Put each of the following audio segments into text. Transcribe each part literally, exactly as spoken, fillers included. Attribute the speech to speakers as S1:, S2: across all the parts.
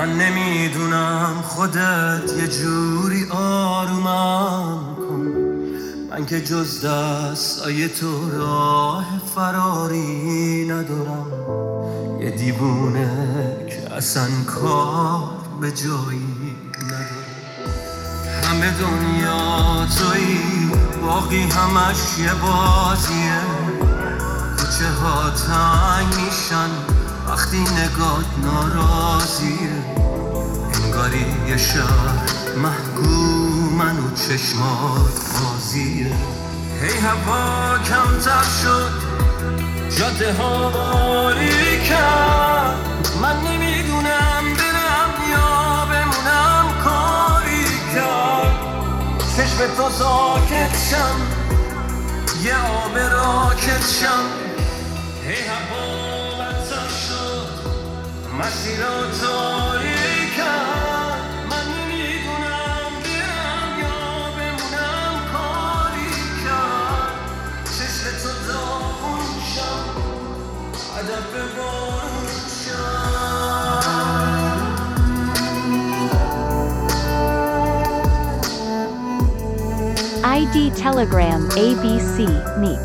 S1: من نمیدونم خودت یه جوری آرومم کن، من که جز دستای تو راه فراری ندارم. یه دیوونه که اصلا کار به جایی نداره. همه دنیا تویی، باقی همش یه بازیه. کوچه ها تنگ میشن وقتی نگات ناراضیه. انگاری یه شهر محکومن و چشمات بازیه. هی هوا کمتر شد، جاده ها باریکن. من نمیدونم برم یا بمونم، کاری کرد چشم تو ساکت شم، یه آب راکت شم. هی هوا بدتر شد، مسیرها تاریکن. من نمیدونم برم یا بمونم، کاری کرد چشم تو داغون شم، هدف بارون شم.
S2: آی دی Telegram A B C Mix.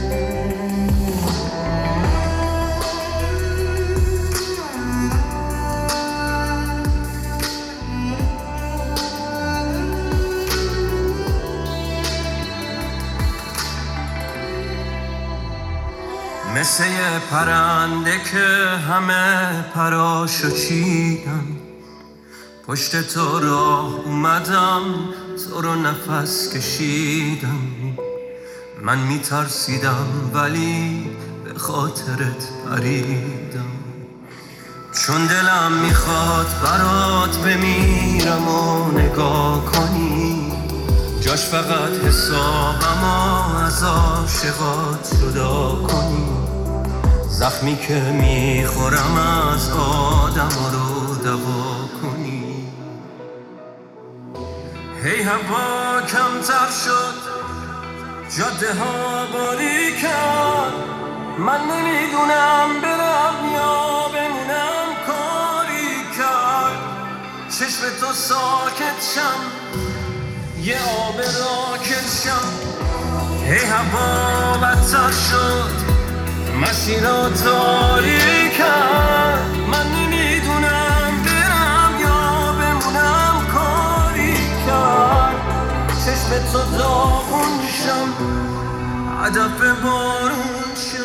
S1: مثل یه پرنده که همه پراشو چیدن، پشت تو راه اومدم، تو رو نفس کشیدم. من میترسیدم ولی به خاطرت پریدم، چون دلم میخواد برات بمیرم و نگاه کنی. جاش فقط حسابم از عاشقات جدا کنی. زخمی که میخورم از آدم رو دوا کنی. هی هوا کمتر شد، جاده ها باریکن. من نمیدونم برم یا بمونم، کاری کرد چشم تو ساکت شم، یه آب راکت شم. هی هوا بدتر شد، مسیرها تاریکن. من نمیدونم برم یا بمونم، کاری کرد چشم تو داغون شم، هدف بارون شم.